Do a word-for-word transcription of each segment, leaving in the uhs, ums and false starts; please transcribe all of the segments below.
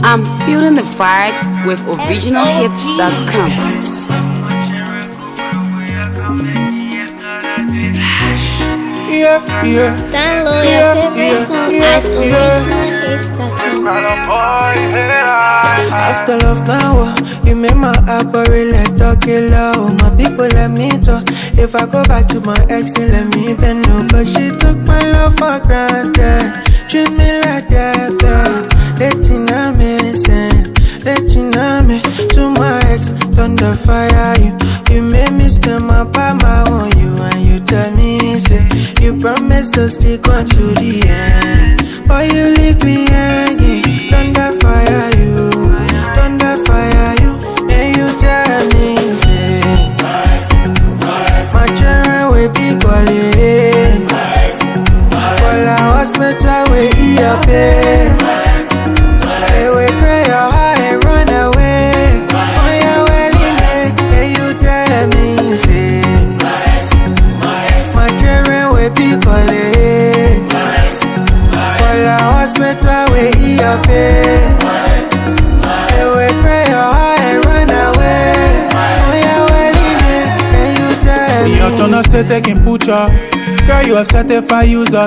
I'm feeling the vibes with original hits dot com. Yeah, yeah. Download your favorite song at original hits dot com. After love now, you make my heart bury like talking low. My people let me talk. If I go back to my ex, then let me bend no. But she took my love for granted. Treat me like that, bad. Let you know me, send. Let you know me to my ex. Thunder fire you. You made me spend my power on you, and you tell me, say, you promised to stick on to the end. But you leave me hanging. Thunder fire you. Thunder fire you. And you tell me, say, my children will be calling. Well, I was better with your pain. They will pray your heart and run away. Oh, yeah, well, and you tell me, say, my children will be calling. Well, I was better with your pain. They will pray your heart and run away. Oh, yeah, well, and you tell me. Your turn stay taking picture. Girl, you a certified user.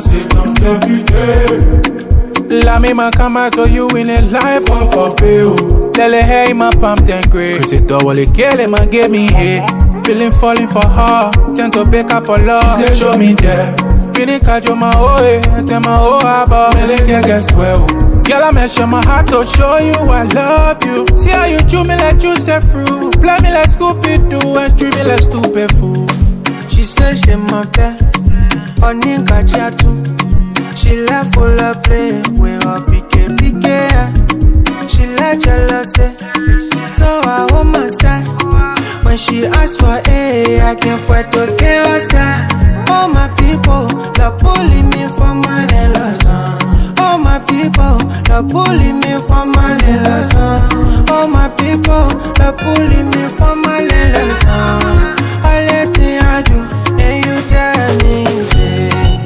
La me man come out to you in a life of a bill. Lele hey my pump ten grade. Cause it all the kill man give me hate. Feeling falling for her. Tend to beg her for love. She say show me there. Fini kajo my oe. Tell my oh haba. Mele get guess well. Girl I measure my heart to show you I love you. See how you chew me like juice and fruit. Play me like Scooby-Doo and treat me like stupid fool. She say she my best. Honey kajiatu. She left full of play, we all pique, pique. She like jealousy, so I hold my side. When she asked for A, I can't fight to chaos. All my people, love bully me for my little son. All my people, love bully me for my little son. All my people, love bully me for my little son. I let you do, and you tell me, say,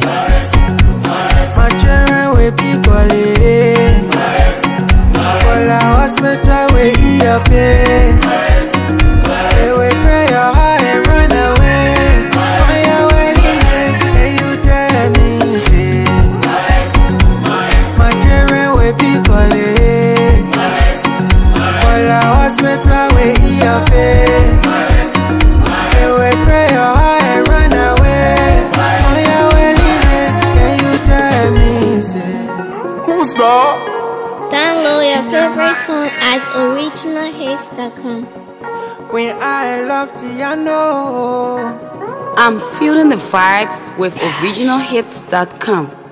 my children will be calling. Well, I was better with your pain. They will pray your heart and run away. Oh, yeah, well, and you tell me, say, my children will be calling. Well, I was better with your pain. They will pray your heart and run away. Oh, yeah, well, and you tell me, say, Who's that? Download your favorite song at original hits dot com. when I loved you, I know. I'm feeling the vibes with original hits dot com.